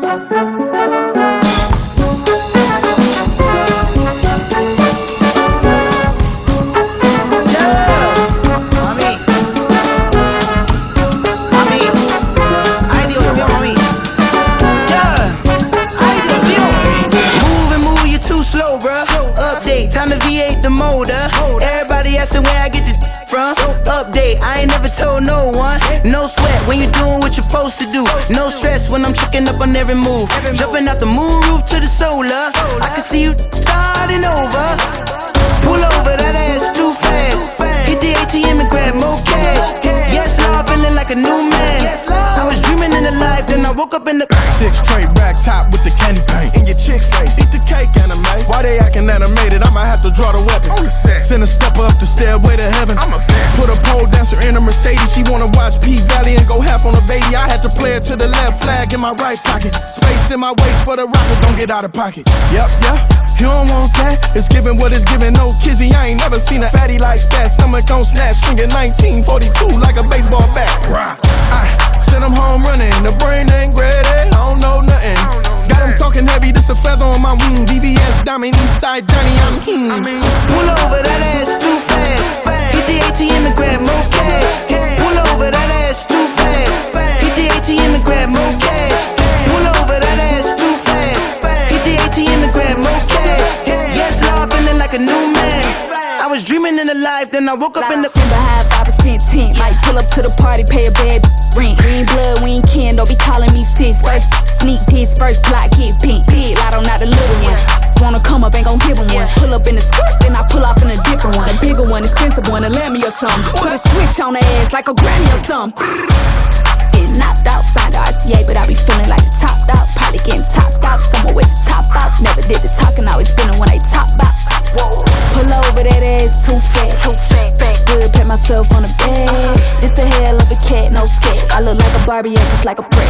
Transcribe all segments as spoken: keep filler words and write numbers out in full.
Time to V eight the motor. Everybody asking where I get the from. Update, I ain't never told no one. No sweat when you're doing what you're supposed to do. No stress when I'm tricking up on every move. Jumping out the moon roof to the solar. I can see you starting over. Pull over, that ass too fast. Hit the A T M and grab more cash. Yes, Lord, feeling like a new man. I was dreaming in the life, then I woke up in the six tray rack top with the candy paint in your chick face. Eat the cake, anime. Why they acting animated? I might have to draw the weapon. Send a stepper up the stairway to heaven. I'm a fan. Put a pole dancer in a Mercedes. She wanna watch P Valley and go half on a baby. I had to play it to the left, flag in my right pocket. Space in my waist for the rocket. Don't get out of pocket. Yup, yup. You don't want that. It's giving what it's giving. No kizzy. I ain't never seen a fatty like that. Stomach on snatch, swinging nineteen forty-two like a baseball bat. I send them home running. The brain ain't ready. I don't know nothing. Got him talking heavy. This a feather on my wing. V V S Diamond Eastside Johnny. I'm king. Pull over, that ass too fast. Hit the A T M and grab more cash. Pull over, that ass too fast. Hit the A T M and grab more cash. Pull over, that ass too fast. Hit the A T M and grab more cash. Yes, Lord, feeling like a new man. I was dreaming in the life, then I woke up in the behind five percent tint. Might pull up to the party, pay a bad rent. We ain't blood, we ain't kin, don't be calling me sis. First sneak peek, first block, get pink. Big lotto, not the little one. Wanna come up, ain't gon' give him one. Pull up in the skirt, then I pull off in a different one. A bigger one, expensive one, a Lammy or something. Put a switch on the ass like a granny or something. Get knocked out, signed the R C A, but I be feeling like topped out. Probably getting topped out, somewhere with the top out. Never did the talking, always spinning when they top out. Pull over, that ass too fat. Too fat, fat. Good, pat myself on the bed. This the hell of a cat, no scat. I look like a Barbie, and just like a prat.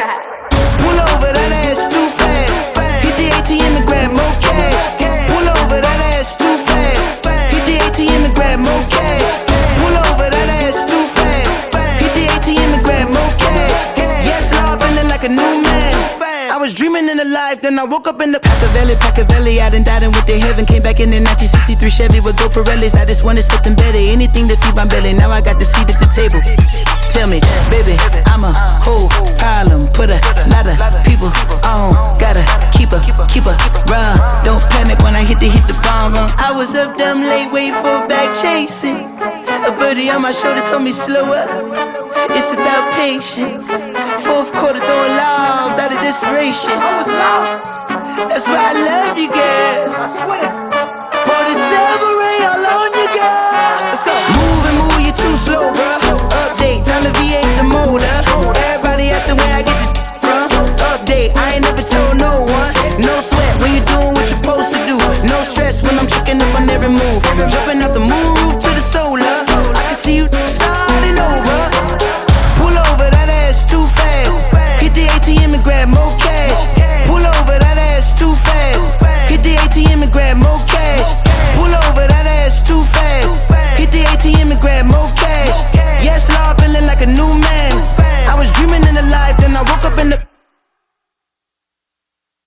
Pull over, that ass too fast. Hit the A T M and grab more cash. Pull over, that ass too fast. Hit the A T M and grab more cash. Pull over, that ass too fast. Hit the A T M and grab more cash. Yes, Lord, feeling like a new man. I was dreaming in the life, then I woke up in the Pacchiavelli, Pacchiavelli. I done died and went to heaven. Came back in the nineteen sixty-three Chevy with Go Pirellis. I just wanted something better, anything to feed my belly. Now I got the seat at the table. Tell me, baby, I'm a whole problem. Put a lot of people on. Gotta keep a, keep a run. Don't panic when I hit the, hit the bomb. I was up damn late waiting for a back chasing. A birdie on my shoulder told me slow up. It's about patience. Fourth quarter throwing lobs out of desperation. I was lost. That's why I love you, girl. I swear. Pour the silver ray all on you, girl. Let's go. Move and move, you too slow, bro.